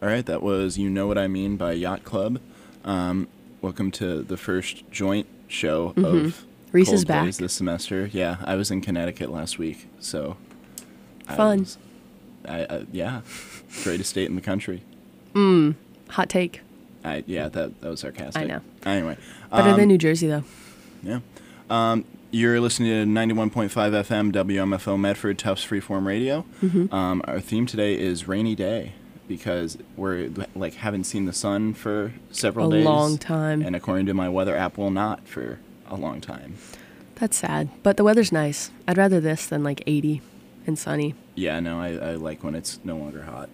All right, that was You Know What I Mean by Yacht Club. Welcome to the first joint show of Reese is Cold back. Plays this semester. Yeah, I was in Connecticut last week, so... Fun. Yeah, greatest state in the country. Hot take. That was sarcastic. I know. Anyway. Better than New Jersey, though. Yeah. You're listening to 91.5 FM WMFO Medford, Tufts Freeform Radio. Our theme today is Rainy Day, because we're haven't seen the sun for several days. A long time. And according to my weather app, will not for a long time. That's sad. But the weather's nice. I'd rather this than 80 and sunny. Yeah, no, I like when it's no longer hot.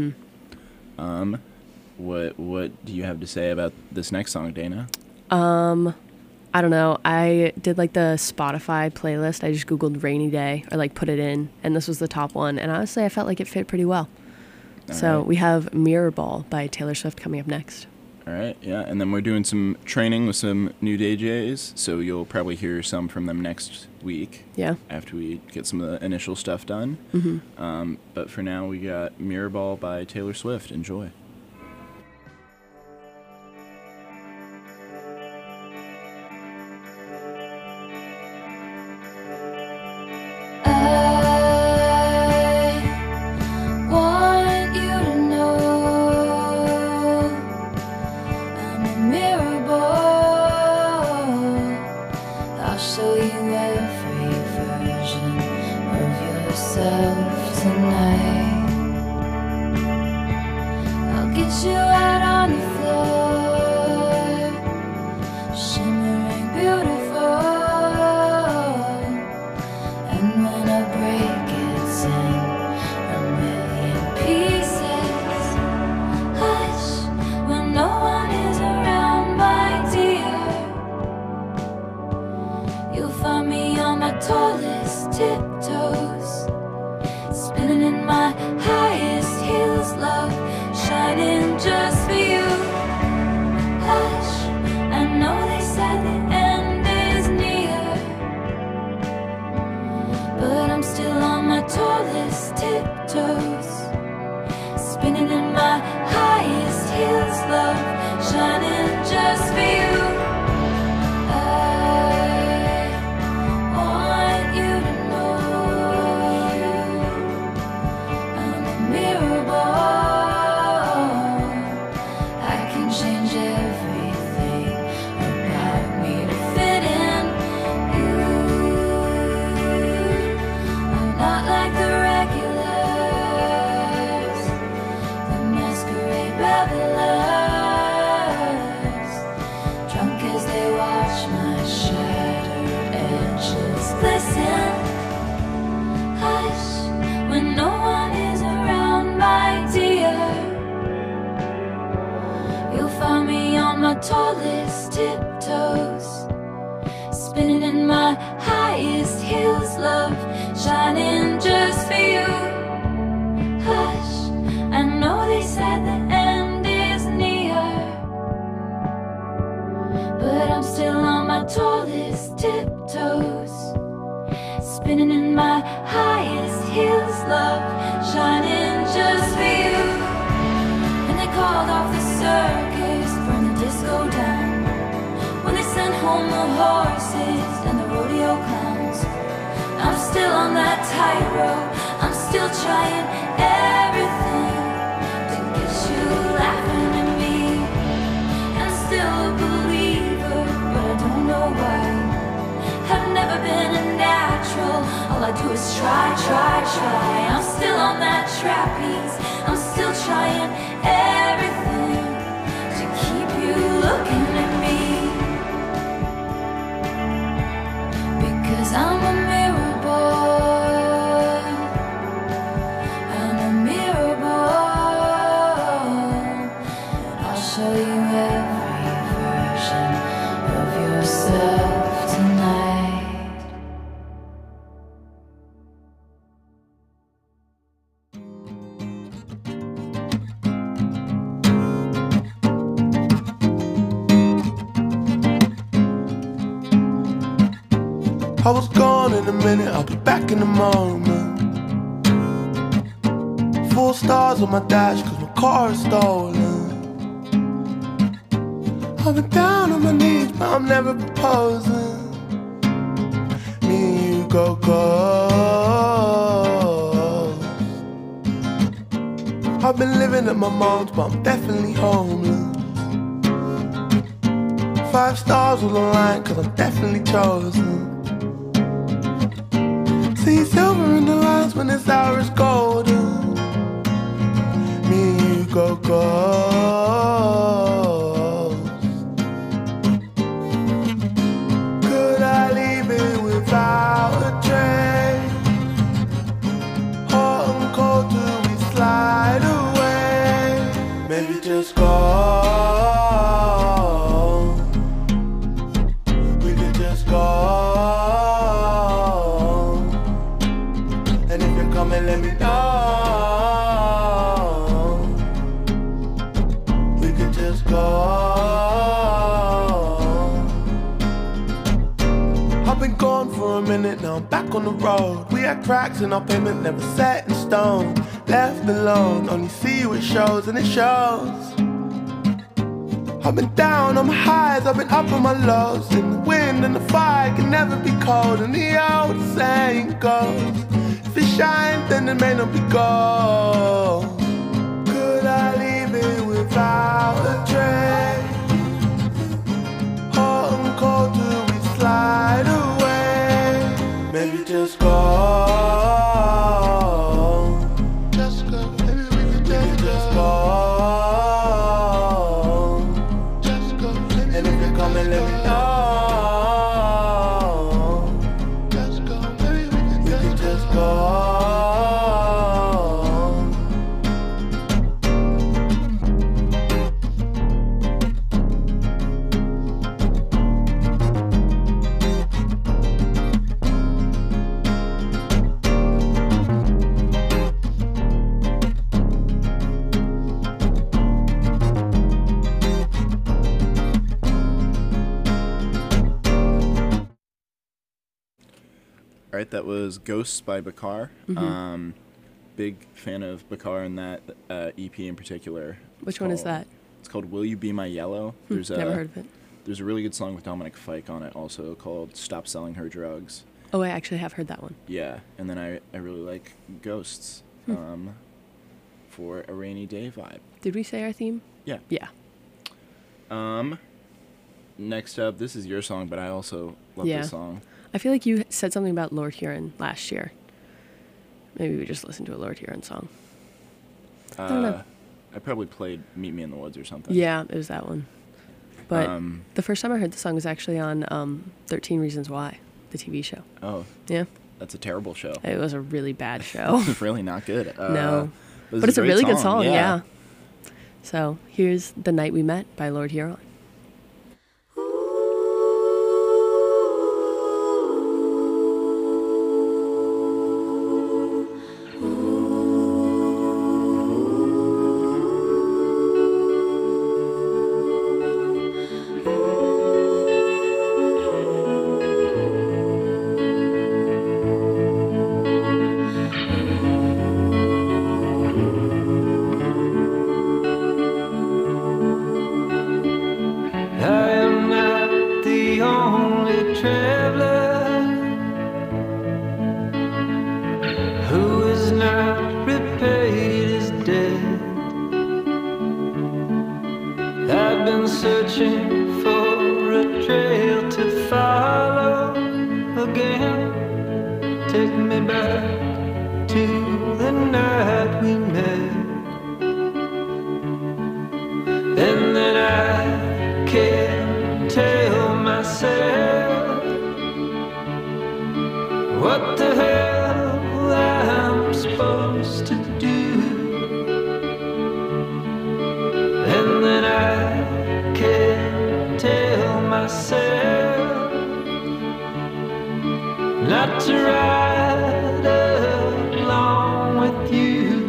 What do you have to say about this next song, Dana? I don't know. I did the Spotify playlist. I just Googled Rainy Day or put it in, and this was the top one. And honestly, I felt like it fit pretty well. So we have Mirror Ball by Taylor Swift coming up next. All right, yeah. And then we're doing some training with some new DJs, so you'll probably hear some from them next week. Yeah. After we get some of the initial stuff done. But for now, we got Mirror Ball by Taylor Swift. Enjoy. Tallest tiptoes, spinning in my highest heels, love shining just for you. Hush, I know they said the end is near, but I'm still on my tallest tiptoes, spinning in my highest heels, love shining just for you. And they called off the circus from the disco down, when they sent home the horses and the rodeo clowns. I'm still on that tightrope, I'm still trying everything to get you laughing at me. I'm still a believer, but I don't know why. I've never been a natural, all I do is try. I'm still on that trapeze, I'm still trying everything to keep you looking at me. Because I'm a mirror boy, I'm a mirror boy, and I'll show you every version of yourself tonight. I was gone in a minute, I'll be back in a moment. 4 stars on my dash, cause my car is stolen. I've been down on my knees, but I'm never proposing. Me and you go ghost. I've been living at my mom's, but I'm definitely homeless. 5 stars on the line, cause I'm definitely chosen. See silver in the lines when this hour is golden. Me and you go ghost. Could I leave it without a trace? Hot and cold till we slide away. Maybe just go. We could just go. And if you're coming, let me know. We could just go. I've been gone for a minute, now I'm back on the road. We had cracks in our payment, never set in stone. Left alone, only see you at shows, and it shows. I've been down on my highs, I've been up on my lows. And the wind and the fire can never be cold. And the old saying goes, if it shines, then it may not be gold. Could I leave it without a trace? Hot and cold till we slide away. Maybe just go. Just go. Maybe we could just go. Just go. And if you're coming, let me know. Just go. Maybe we could just go. All right, that was Ghosts by Bakar. Big fan of Bakar and that EP in particular. Which one is that? It's called Will You Be My Yellow. Never heard of it. There's a really good song with Dominic Fike on it also called Stop Selling Her Drugs. Oh, I actually have heard that one. Yeah, and then I really like Ghosts for a rainy day vibe. Did we say our theme? Yeah. Yeah. Next up, this is your song, but I also love Yeah. this song. I feel like you said something about Lord Huron last year. Maybe we just listened to a Lord Huron song. I don't know. I probably played Meet Me in the Woods or something. Yeah, it was that one. But the first time I heard the song was actually on 13 Reasons Why, the TV show. Oh, Yeah. that's a terrible show. It was a really bad show. It's really not good. No. But But it's a great really good song, yeah. yeah. So here's The Night We Met by Lord Huron. Searching for a trail to follow again. Take me back to the night we met. And then I can't tell myself what the hell I'm supposed to do. And then I can't tell myself not to ride along with you.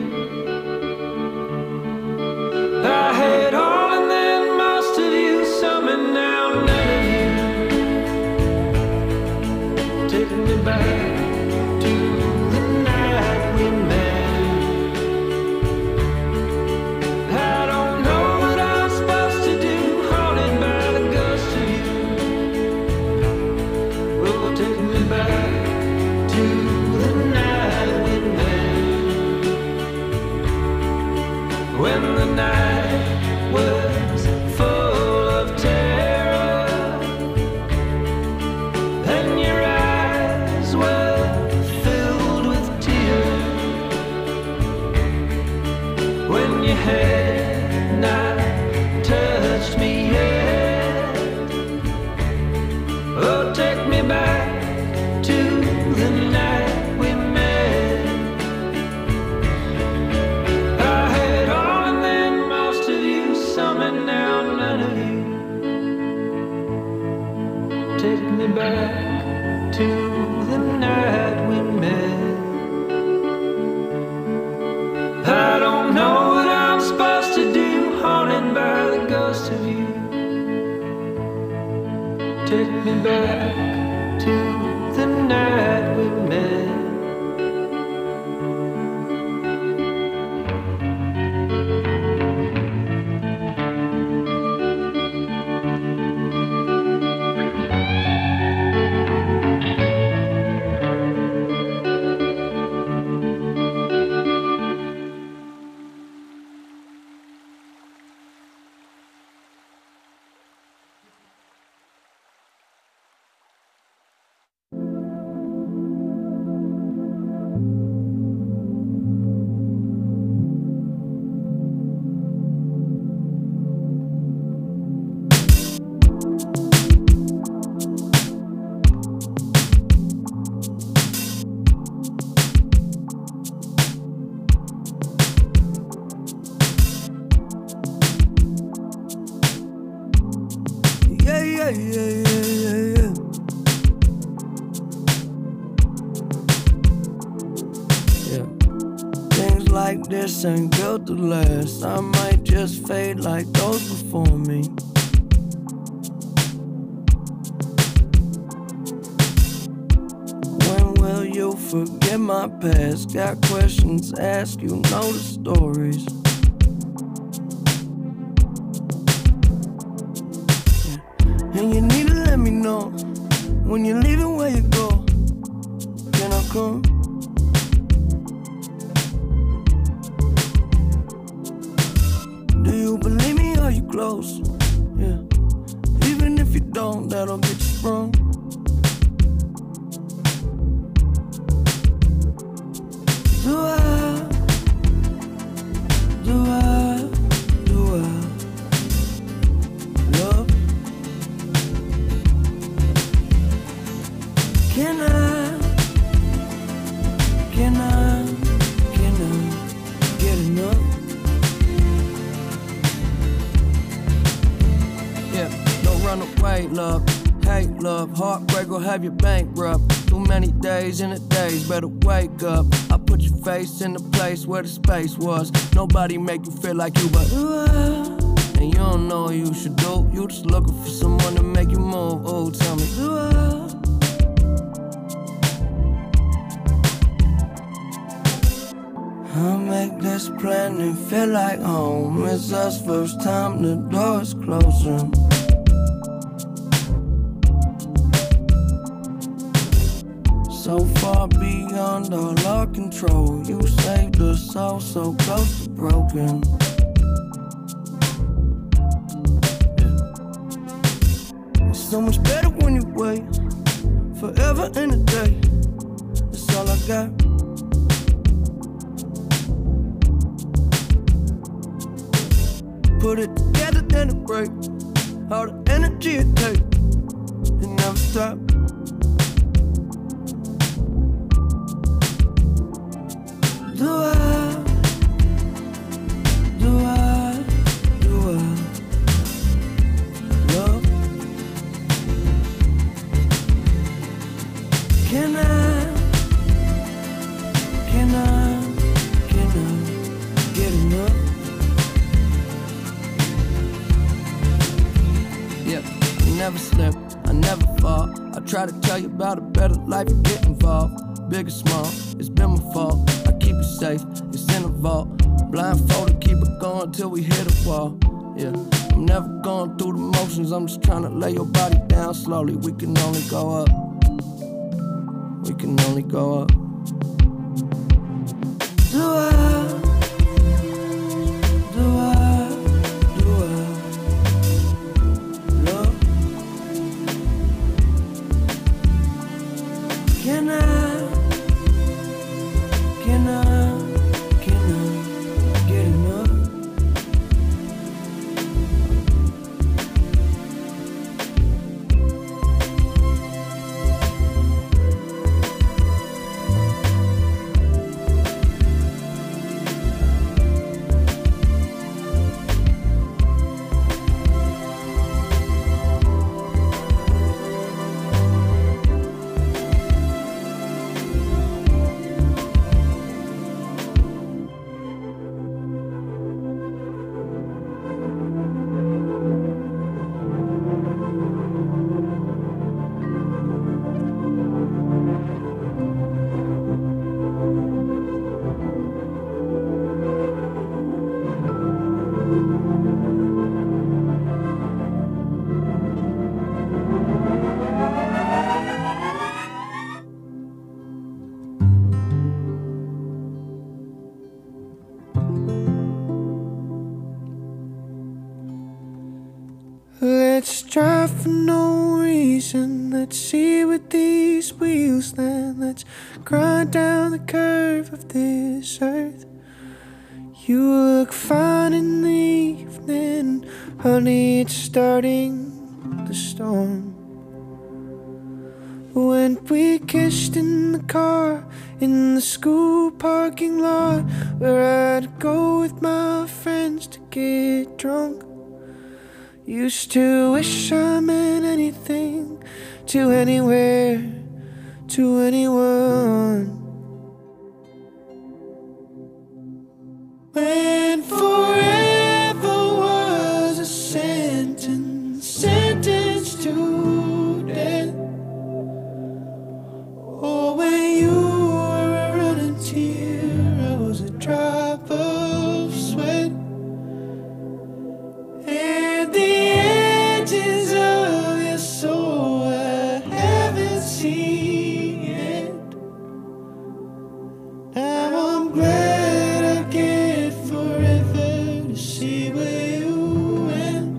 I had all and then most of you, some and now none of you. Taking me back to the night we met. Take me back to the night we met. I don't know what I'm supposed to do, haunted by the ghost of you. Take me back to the night we met. Like this ain't built to last. I might just fade like those before me. When will you forget my past? Got questions, ask, you know the stories. And you need to let me know when you're leaving, where you go. Can I come? Do you believe me? Are you close? Yeah. Even if you don't, that'll get you sprung. Do I? Love? Can I get enough? Yeah, don't run away, love. Hate, love. Heartbreak will have you bankrupt. Too many days in a days, better wake up. I put your face in the place where the space was. Nobody make you feel like you, but and you don't know what you should do. You just looking for someone to make you move. Oh, tell me, do I'll make this planet feel like home. It's us first time, the door is closing. So far beyond all our control. You saved us all so close to broken. It's so much better when you wait. Forever in a day. That's all I got. Put it together, then it break. All the energy it takes, it never stop. Do I love? Can I get enough? Yeah, I never slip, I never fall. I try to tell you about a better life and get involved. Big or small, it's been my fault. I keep it safe, it's in a vault. Blindfolded, keep it going till we hit a wall. Yeah, I'm never going through the motions. I'm just trying to lay your body down slowly. We can only go up. We can only go up. Do I love? Can I get enough? let's drive for no reason. Let's see with these wheels then. Let's grind down the curve of this earth. You look fine in the evening, honey, it's starting to storm. When we kissed in the car, in the school parking lot, where I'd go with my friends to get drunk. Used to wish I meant anything, to anywhere, to anyone. When forever was a sentence, sentenced to death. Oh, when you were a running tear, I was a drop of sweat. And the edges of your soul I haven't seen yet. Now I'm glad I get forever to see where you went.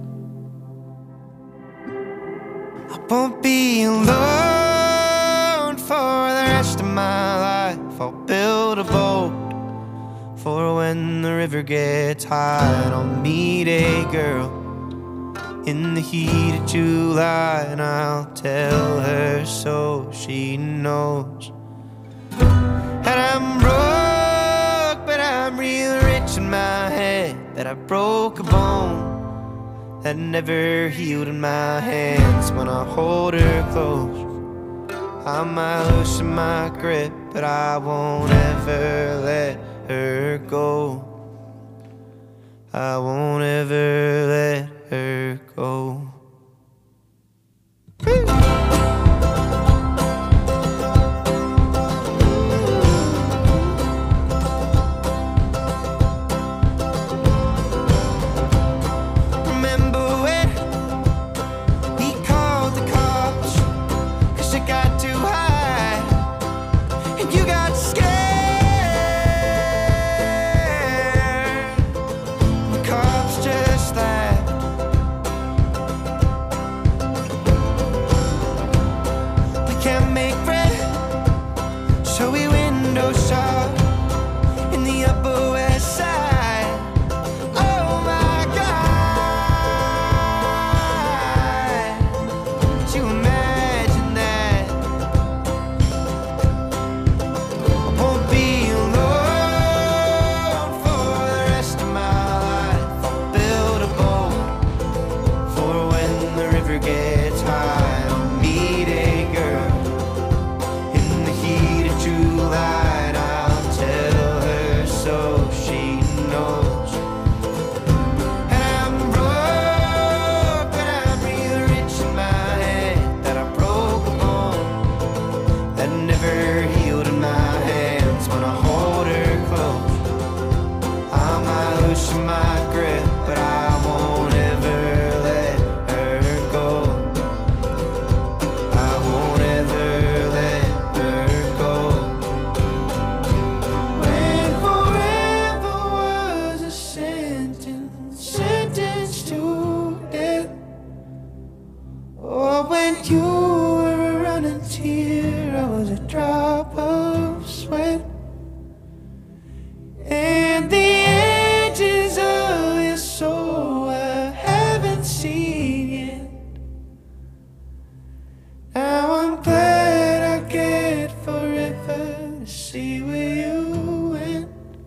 I won't be alone for the rest of my life. I'll build a boat for when the river gets high. And I'll meet a girl in the heat of July, and I'll tell her so she knows. And I'm broke, but I'm real rich in my head. That I broke a bone that never healed in my hands. When I hold her close, I might loosen my grip, but I won't ever let her go. I won't ever let her go. Remember when we called the cops 'cause it got too high and you got scared? The cops just laughed. We can't make friends, so we window shop in the Upper West Side. Oh my God, could you imagine that? I won't be alone for the rest of my life. I'll build a boat for when the river gets high. I'll meet a girl in the heat of July, and I'll tell her so she knows. And I'm broke, but I'm real rich in my head. That I broke a bone that never healed in my hands. When I hold her close, I might loosen my grip, but I won't ever let her go. I won't ever let her go. When forever was a sentence, sentenced to death. Or when you were a running tear, I was a drop of sweat. And the edges of your soul I haven't seen yet. Now I'm glad I get forever to see where you went.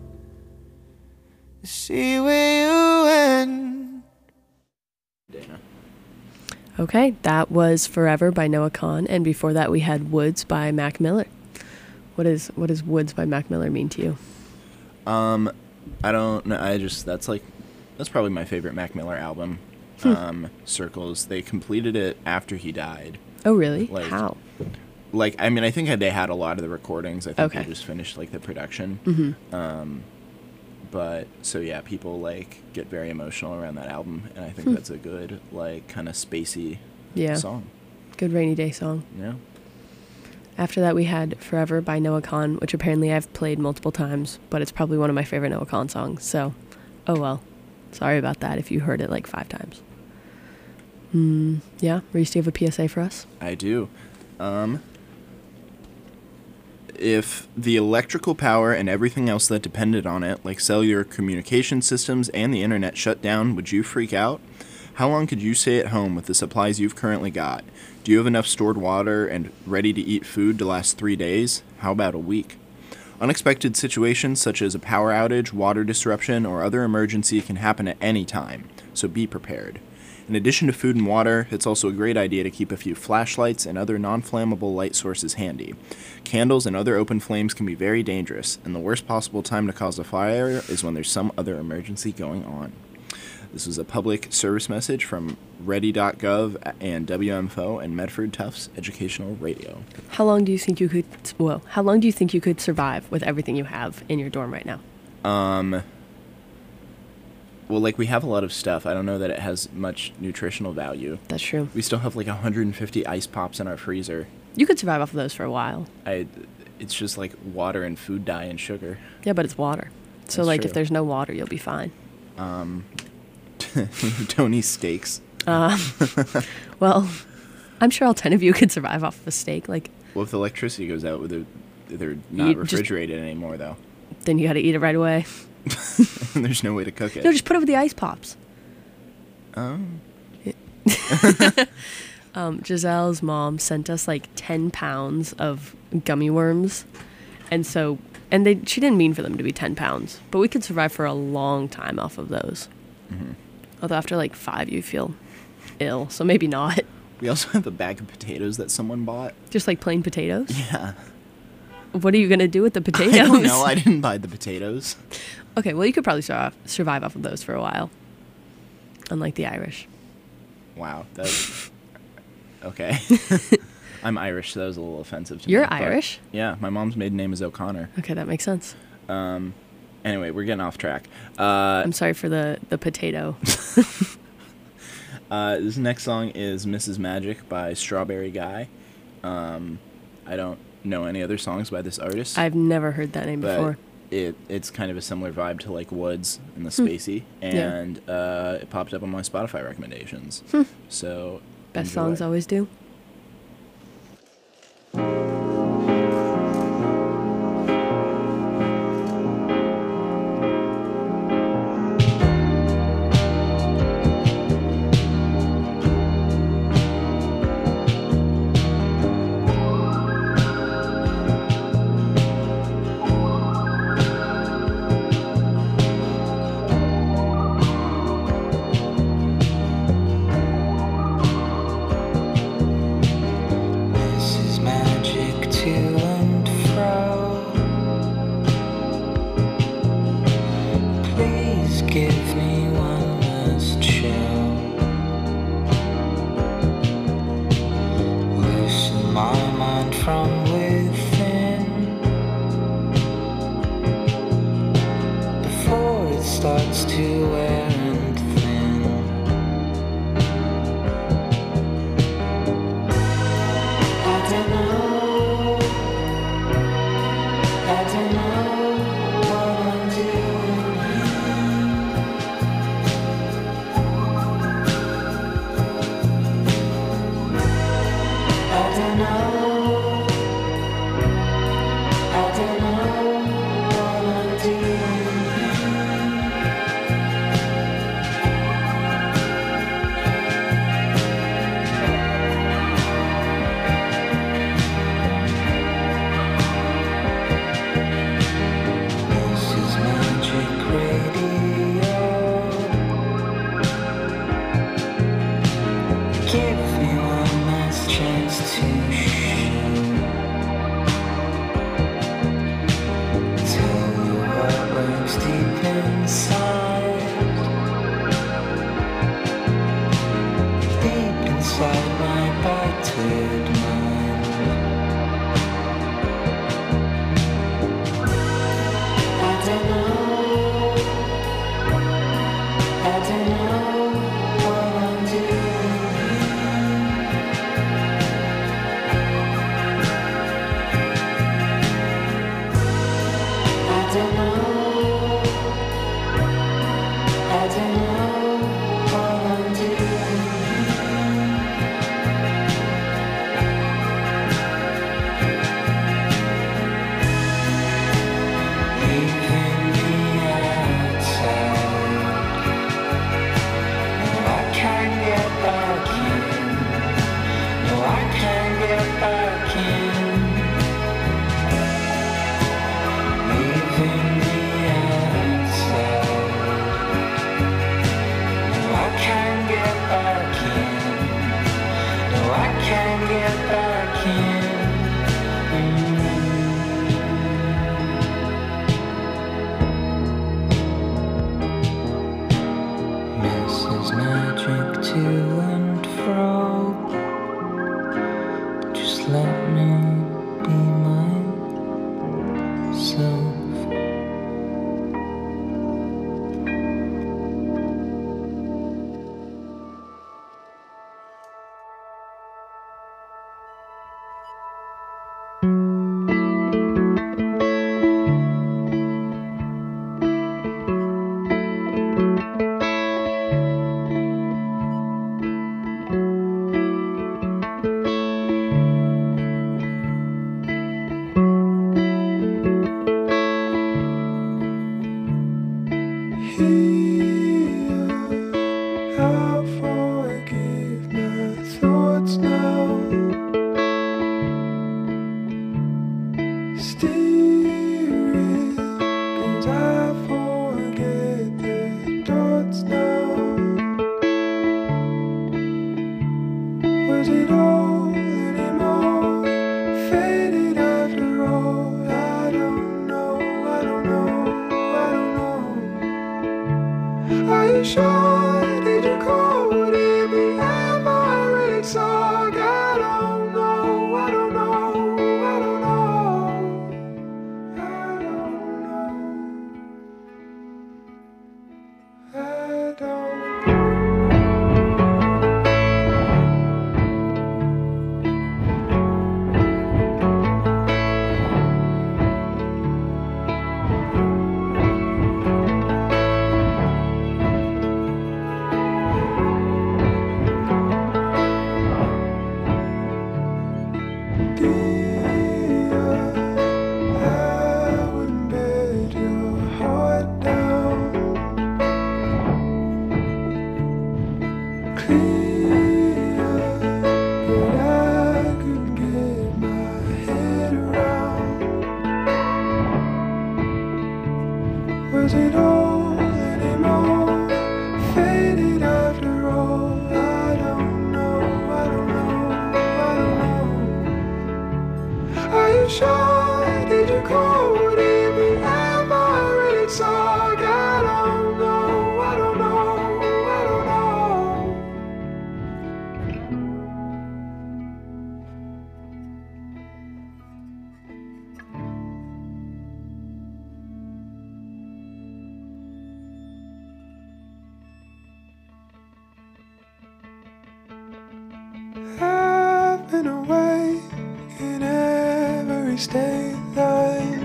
To see where you went. Dana. Okay, that was Forever by Noah Kahan, and before that we had Woods by Mac Miller. What does Woods by Mac Miller mean to you? I don't know. That's probably my favorite Mac Miller album. Circles. They completed it after he died. Oh, really? Like- How? I mean, I think they had a lot of the recordings. I think Okay. they just finished the production. Mm-hmm. But so yeah, people get very emotional around that album, and I think that's a good kind of spacey Yeah. song. Good rainy day song. Yeah. After that, we had Forever by Noah Kahan, which apparently I've played multiple times, but it's probably one of my favorite Noah Kahan songs. So, oh well. Sorry about that if you heard it 5 times. Yeah, Reese, do you have a PSA for us? I do. If the electrical power and everything else that depended on it, like cellular communication systems and the internet, shut down, would you freak out? How long could you stay at home with the supplies you've currently got? Do you have enough stored water and ready-to-eat food to last 3 days? How about a week? Unexpected situations such as a power outage, water disruption, or other emergency can happen at any time, so be prepared. In addition to food and water, it's also a great idea to keep a few flashlights and other non-flammable light sources handy. Candles and other open flames can be very dangerous, and the worst possible time to cause a fire is when there's some other emergency going on. This was a public service message from Ready.gov and WMFO and Medford Tufts Educational Radio. How long do you think you could survive with everything you have in your dorm right now? Well, like, we have a lot of stuff. I don't know that it has much nutritional value. That's true. We still have like 150 ice pops in our freezer. You could survive off of those for a while. It's just like water and food dye and sugar. Yeah, but it's water. So, That's like, true. if there's no water, you'll be fine. Tony steaks. Well, I'm sure all 10 of you could survive off of a steak. Like, Well, if the electricity goes out, they're not You just- refrigerated anymore, though. then you got to eat it right away. There's no way to cook it. No, just put it with the ice pops. Oh. Giselle's mom sent us like 10 pounds of gummy worms. And she didn't mean for them to be 10 pounds, but we could survive for a long time off of those. Mm-hmm. Although after like 5, you feel ill, so maybe not. We also have a bag of potatoes that someone bought. Just like plain potatoes? Yeah. What are you going to do with the potatoes? I don't know. I didn't buy the potatoes. Okay, well, you could probably survive off of those for a while. Unlike the Irish. Wow. Okay. I'm Irish, so that was a little offensive to me. You're but- Irish? Yeah, my mom's maiden name is O'Connor. Okay, that makes sense. Anyway, we're getting off track. I'm sorry for the potato. This next song is Mrs. Magic by Strawberry Guy. I don't know any other songs by this artist. I've never heard that name but before. it's kind of a similar vibe to like Woods and the Spacey, and it popped up on my Spotify recommendations. So Best enjoy. songs always do. broke. Just let me be myself. I've been away in every state line.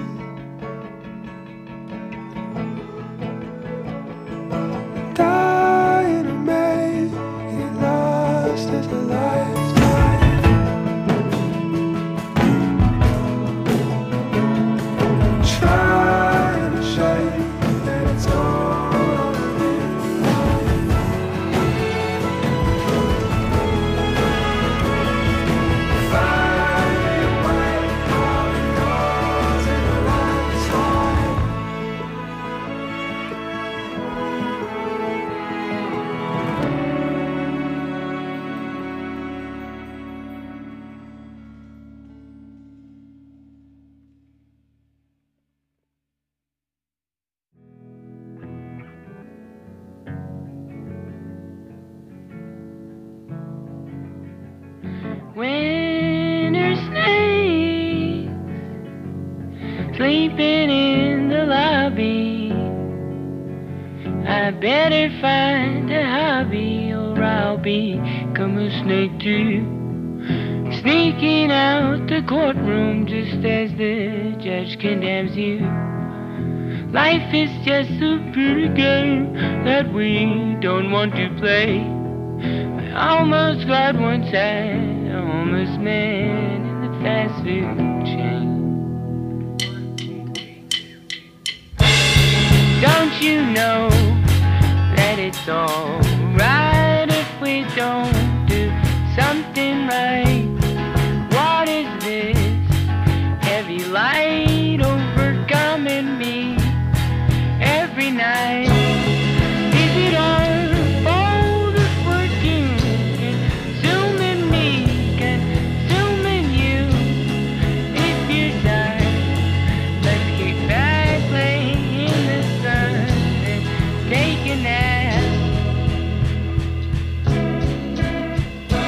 Dying to make it last as a lifetime. Trying to shake that it's all in Winter snakes sleeping in the lobby. I better find a hobby or I'll become a snake too. Sneaking out the courtroom just as the judge condemns you. Life is just a pretty game that we don't want to play. I almost got one side. A homeless man in the fast food chain. Don't you know that it's alright if we don't do something right? What is this heavy light overcoming me every night? Is it our fault if we're consuming me? Take a nap.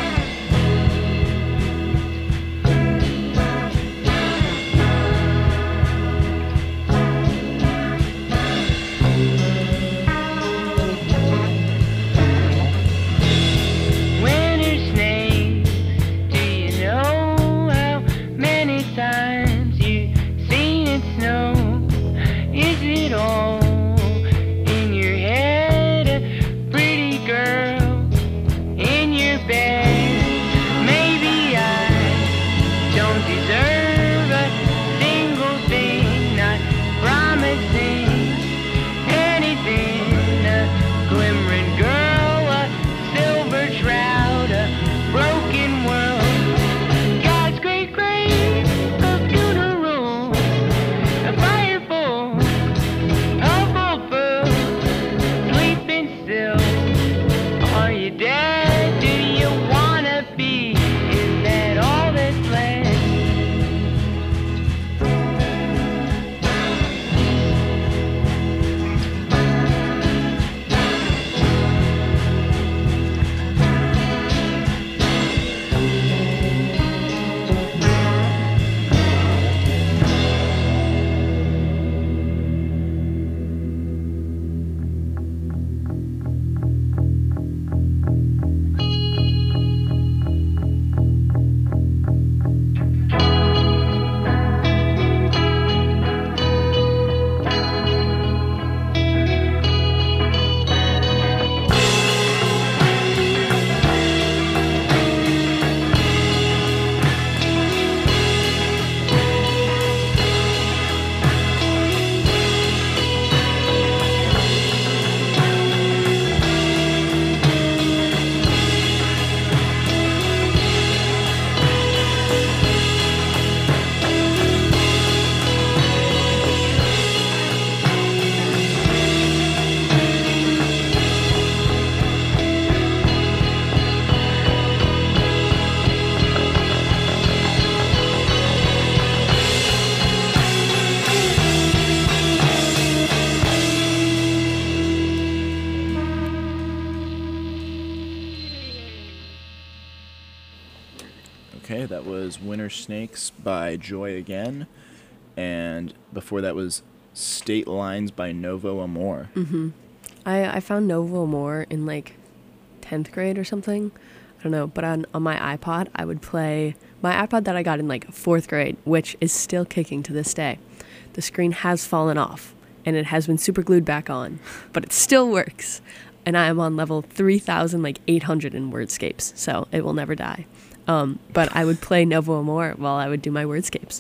Okay, that was Winter Snakes by Joy Again. And before that was State Lines by Novo Amor. Mm-hmm. I found Novo Amor in like 10th grade or something. I don't know. But on my iPod, I would play my iPod that I got in like 4th grade, which is still kicking to this day. The screen has fallen off and it has been super glued back on, but it still works. And I am on level 3,800 in Wordscapes, so it will never die. But I would play Novo Amor while I would do my Wordscapes.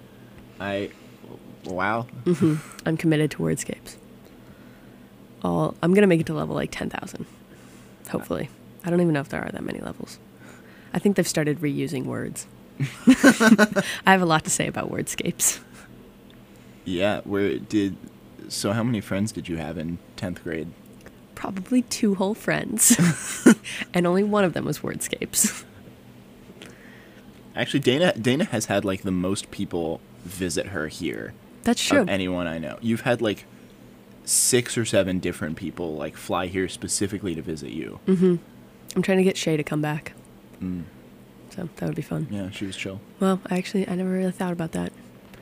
Wow. Mm-hmm. I'm committed to Wordscapes. I'm going to make it to level like 10,000, hopefully. I don't even know if there are that many levels. I think they've started reusing words. I have a lot to say about Wordscapes. Yeah, so how many friends did you have in 10th grade? Probably 2 whole friends. And only one of them was Wordscapes. Actually, Dana has had like the most people visit her here. That's true. Of anyone I know. You've had like 6 or 7 different people like fly here specifically to visit you. Mm-hmm. I'm trying to get Shay to come back. So that would be fun. Yeah, she was chill. Well, I never really thought about that.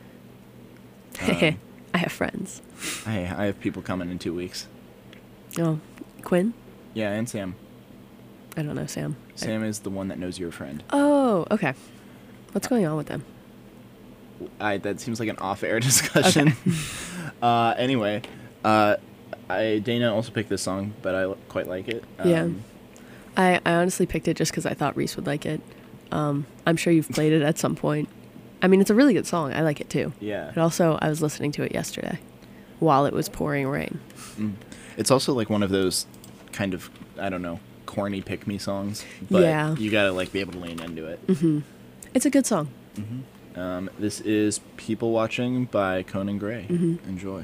I have friends. I have people coming in 2 weeks. Oh, Quinn? Yeah, and Sam. I don't know Sam. Sam is the one that knows your friend. Oh, okay. What's going on with them? That seems like an off-air discussion. Okay. Anyway, Dana also picked this song, but I quite like it. Yeah. I honestly picked it just because I thought Reese would like it. I'm sure you've played it at some point. I mean, it's a really good song. I like it too. Yeah. And also, I was listening to it yesterday while it was pouring rain. It's also like one of those kind of, I don't know, corny pick-me songs. But yeah. You gotta like be able to lean into it. Mm-hmm. It's a good song. Mm-hmm. This is People Watching by Conan Gray. Mm-hmm. Enjoy.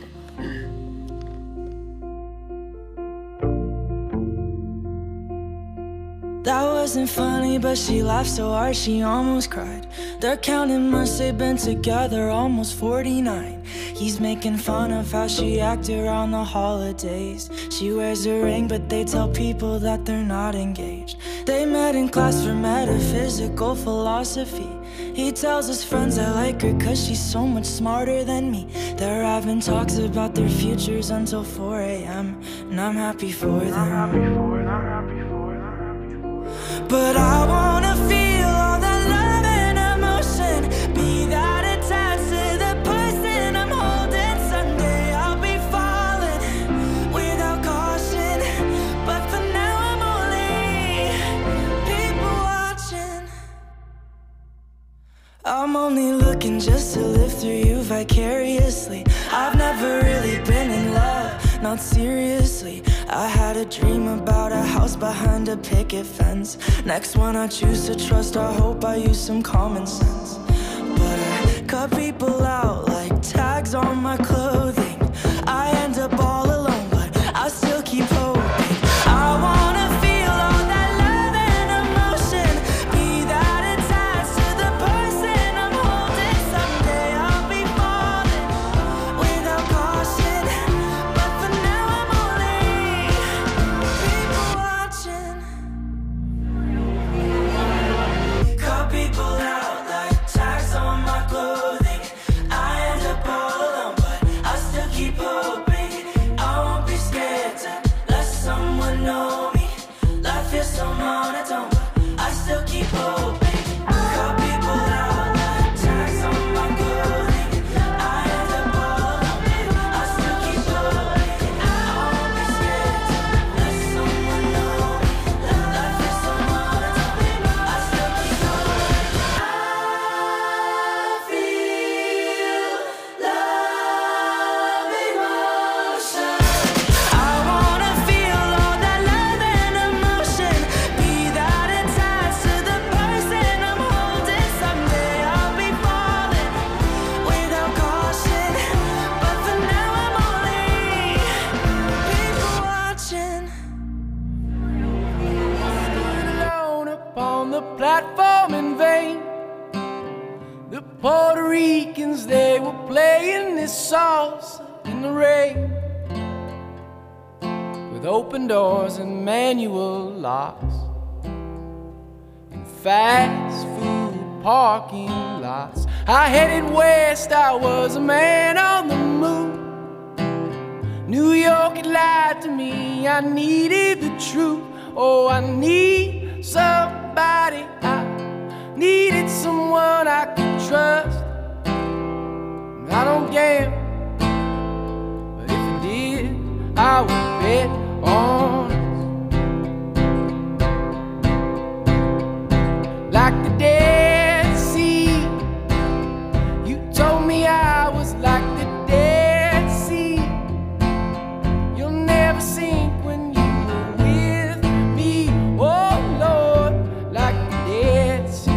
That wasn't funny, but she laughed so hard she almost cried. They're counting months they've been together, almost 49. He's making fun of how she acted around the holidays. She wears a ring, but they tell people that they're not engaged. They met in class for metaphysical philosophy. He tells his friends I like her cause she's so much smarter than me. They're having talks about their futures until 4 a.m. and I'm happy for them. But I wanna feel all that love and emotion, be that attached to the person I'm holding. Someday I'll be falling without caution, but for now I'm only people watching. I'm only looking just to live through you vicariously. I've never really been in love, not seriously. I had a dream about a house behind a picket fence. Next one I choose to trust, I hope I use some common sense. But I cut people out like tags on my clothing. I end up all alone, but I still keep hoping. I wanna feel all that love and emotion, be that attached to the person I'm holding. Someday I'll be falling without caution, but for now I'm only people watching. Cut people out like tags on my clothing. I end up all alone, but I still keep hoping. I won't be scared to let someone know me. Life is so monotone, but I still keep hoping. Cut people out like tags on my clothing. I end up all alone, but I still keep hoping. I won't be scared to let someone know me. Life is so monotone, but I still keep hoping. I feel love emotion. I wanna feel all that love and emotion, be that attached to the person I'm holding. Someday I'll be falling without caution, but for now I'm only people watching. Stood alone upon the platform in vain. The Puerto Ricans, they were playing this salsa in the rain, with open doors and manual locks, and fast food parking lots. I headed west, I was a man on the move. New York had lied to me, I needed the truth. Oh, I need somebody, I needed someone I could trust. I don't gamble, but if I did, I would bet on us. Like the Dead Sea, you told me I was like the Dead Sea. You'll never sink when you were with me. Oh Lord, like the Dead Sea.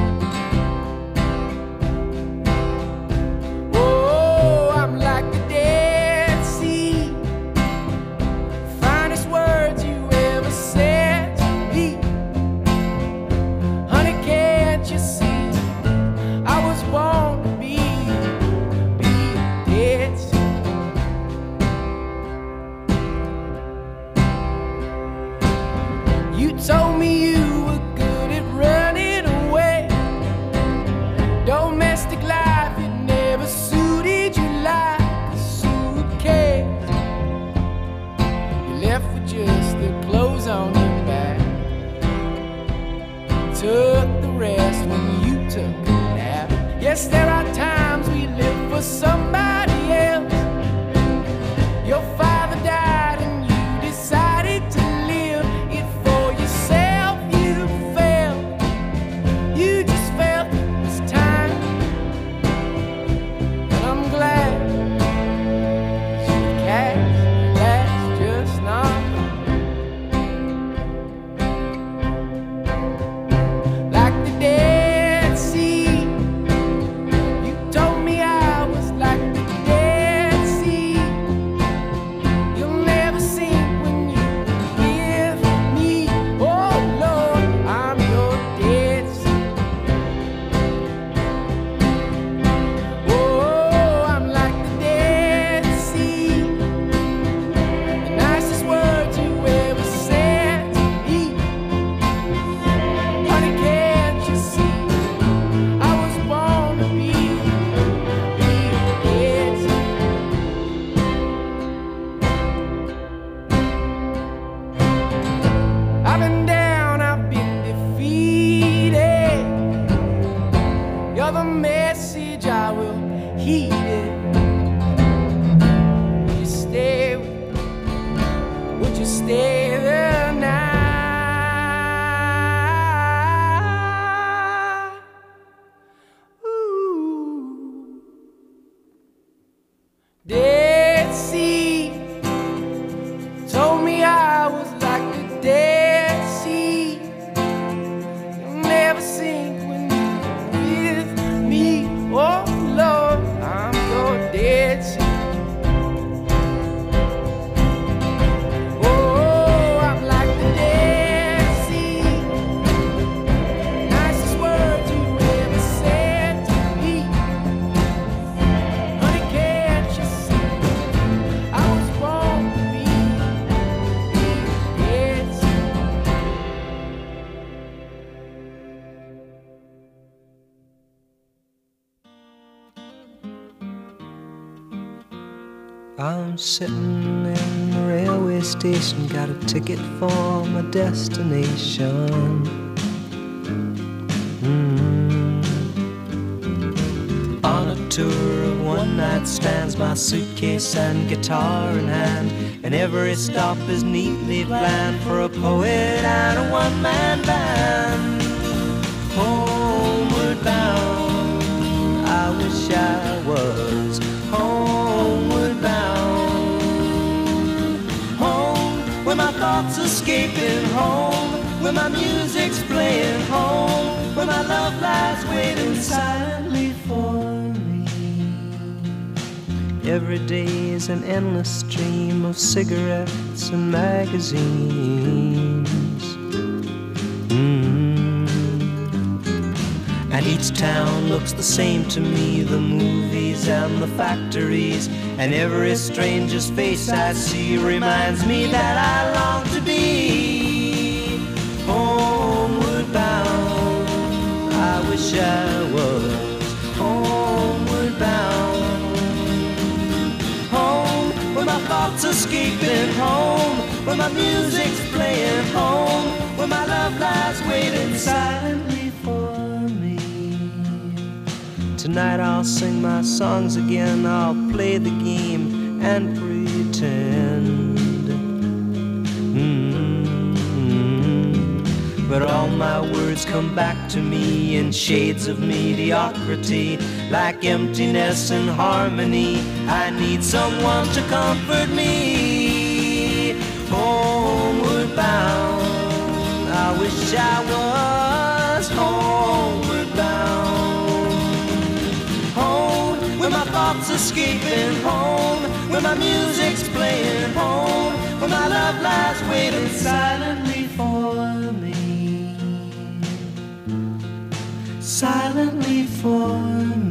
Oh, I'm like the Dead Sea. Finest words you ever said to me. Honey, can't you see? I was born to be a Dead Sea. You told me you were good at running away. Domestic life, it never suited you like a suitcase. You left with just the clothes on your back. Took the rest when you took a nap. Yes, there are times we live for somebody else. Your father died and you decided to live it for yourself. You felt, you just felt it was time. And I'm glad you cast, that's just not like the Dead Sea. You told me I was like the Dead Sea. You'll never sink when you're with me. Oh Lord, I'm your Dead Sea. Oh, I'm like the Dead Sea. The nicest words you ever said to me. Honey, can't you see? I was born to be a Dead Sea. I've been down, I've been defeated. You're the message, I will heed it. Will you stay with me? Would you stay the night? Ooh. Dead Sea told me I was like the Dead Sea. You'll never sink when you're with me. Oh Lord, I'm your Dead Sea. Oh, I'm like the Dead Sea. Nicest words you ever said to me. Honey, can't you see? I was born to be a Dead Sea. I'm sitting in the railway station, got a ticket for my destination. On a tour of one-night stands, my suitcase and guitar in hand, and every stop is neatly planned for a poet and a one-man band. Homeward bound, I wish I was homeward bound. Home, where my thoughts escaping, home, where my music's playing, home, where my love lies waiting silently for me. Every day is an endless stream of cigarettes and magazines. And each town looks the same to me, the movies and the factories, and every stranger's face I see reminds me that I long to be homeward bound. where my music's playing home, where my love lies waiting silently for me. Tonight I'll sing my songs again, I'll play the game and pretend. But all my words come back to me in shades of mediocrity, like emptiness and harmony. I need someone to comfort me. Homeward bound, I wish I was homeward bound. Home, where my thoughts escaping, home, where my music's playing, home, where my love lies waiting silently for me. Silently for me.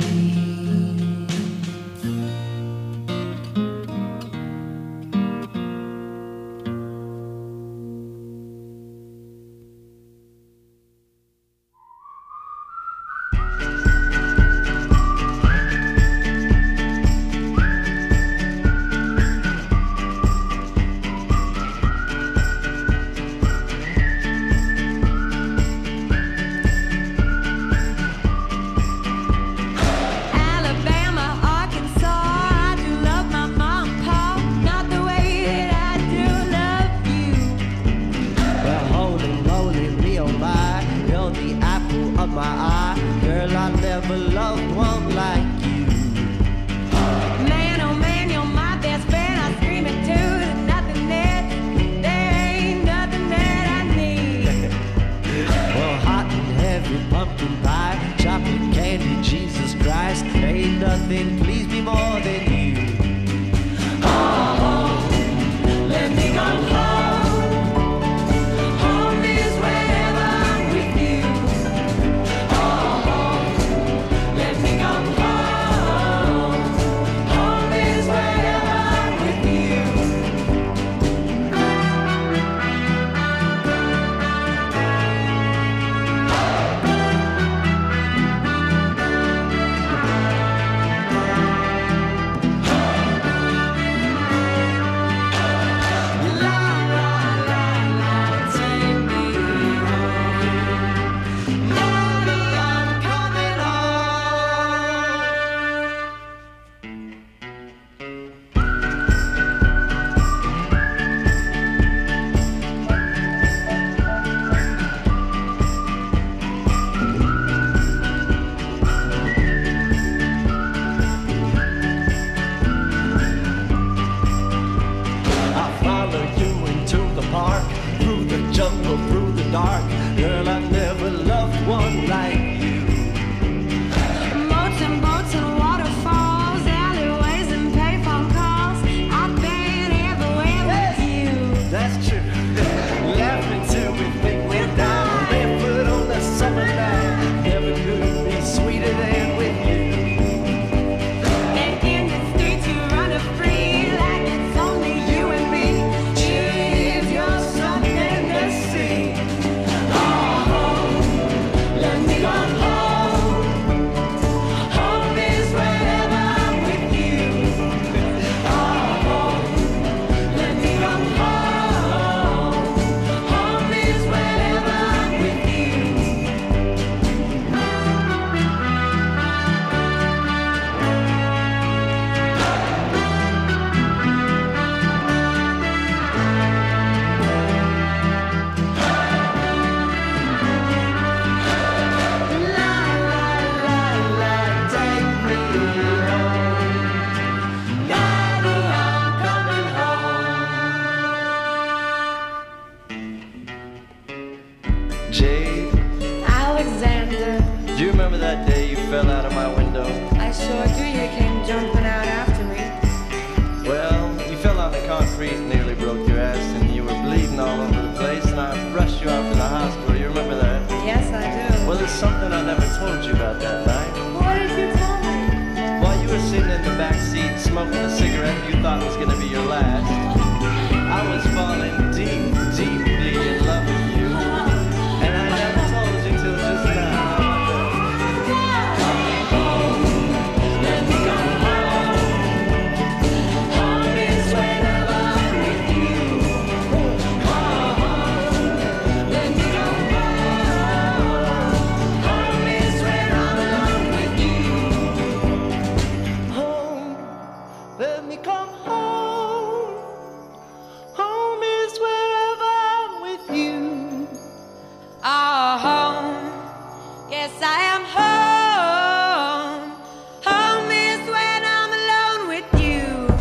I am home. Home is when I'm alone with you.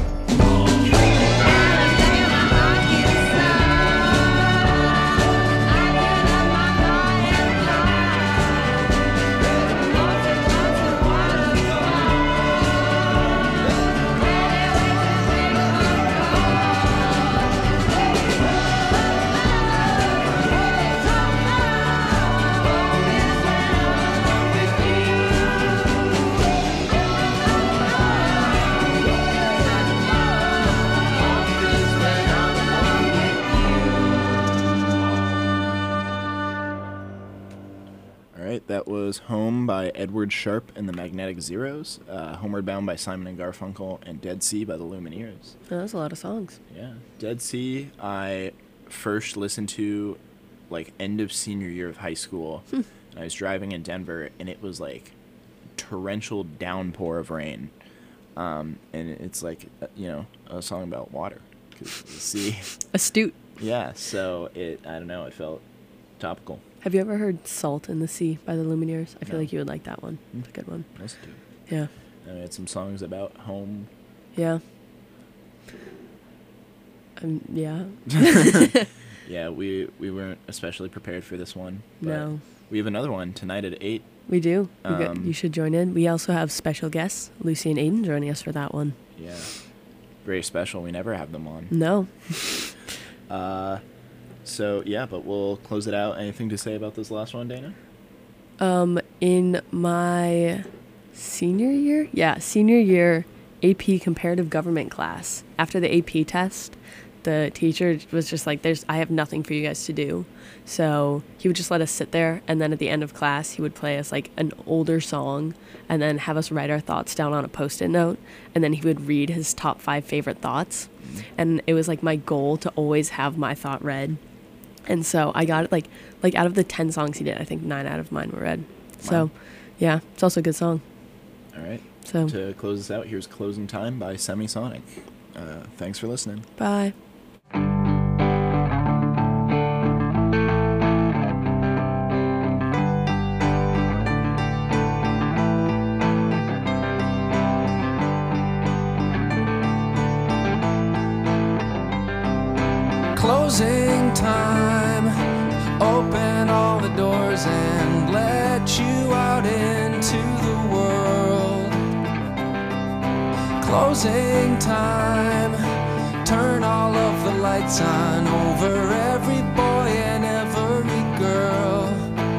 Alabama, Arkansas. I can love my boy and That was Home by Edward Sharpe and the Magnetic Zeros, Homeward Bound by Simon and Garfunkel, and Dead Sea by the Lumineers. Oh, that's a lot of songs. Yeah. Dead Sea, I first listened to, like, end of senior year of high school. And I was driving in Denver, and it was, like, torrential downpour of rain. And it's, like, you know, a song about water. 'Cause the sea. Astute. Yeah, so I don't know, it felt topical. Have you ever heard Salt in the Sea by the Lumineers? I feel No. like you would like that one. It's a good one. Listen to it. Yeah. And we had some songs about home. Yeah. Yeah. Yeah, we weren't especially prepared for this one. But No. we have another one tonight at 8. We do. You should join in. We also have special guests, Lucy and Aiden, joining us for that one. Yeah. Very special. We never have them on. No. So, yeah, but we'll close it out. Anything to say about this last one, Dana? In my senior year AP comparative government class, after the AP test, the teacher was just like, I have nothing for you guys to do. So he would just let us sit there, and then at the end of class, he would play us like an older song and then have us write our thoughts down on a Post-it note, and then he would read his top 5 favorite thoughts. And it was like my goal to always have my thought read. And so I got it like out of the 10 songs he did, I think 9 out of mine were read. Wow. So yeah, it's also a good song. All right. So to close this out, here's Closing Time by Semisonic. Thanks for listening. Bye. Closing time, open all the doors and let you out into the world. Closing time, turn all of the lights on over every boy and every girl.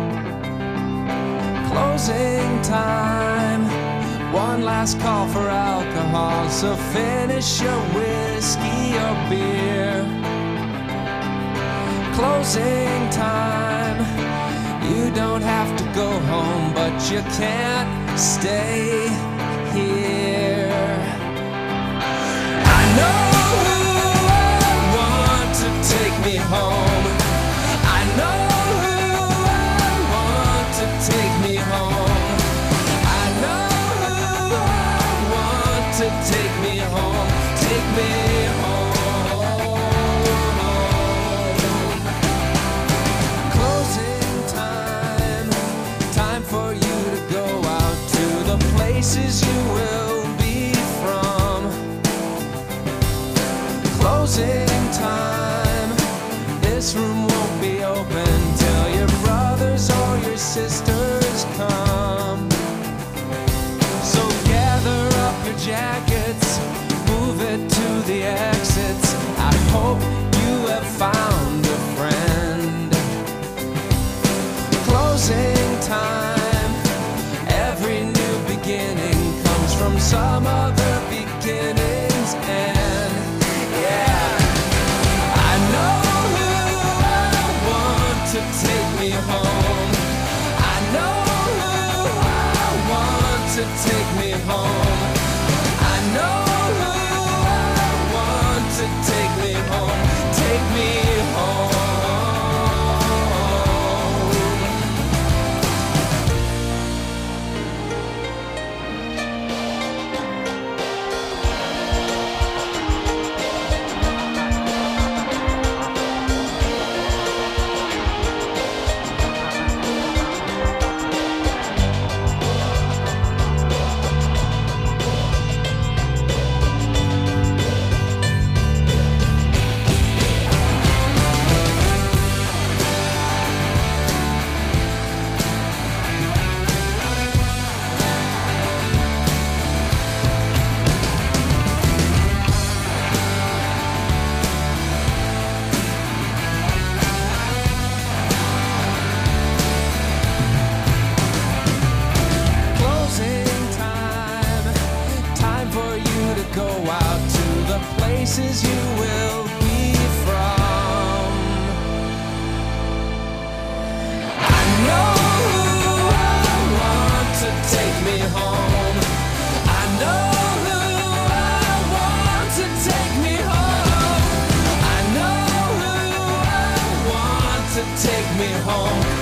Closing time, one last call for alcohol, so finish your whiskey or beer. Closing time, you don't have to go home, but you can't stay here. I know who I want to take me home. I know who I want to take me home. I know who I want to take me home. Take me home. For you to go out to the places you will be from. Closing time, this room won't be open till your brothers or your sisters come. So gather up your jackets, move it to the exits. I hope you have found a friend. Closing time, beginning comes from some other beginning's end. Yeah, I know who I want to take me home. I know who I want to take me home. I know who I want to take me home. Take me home. home.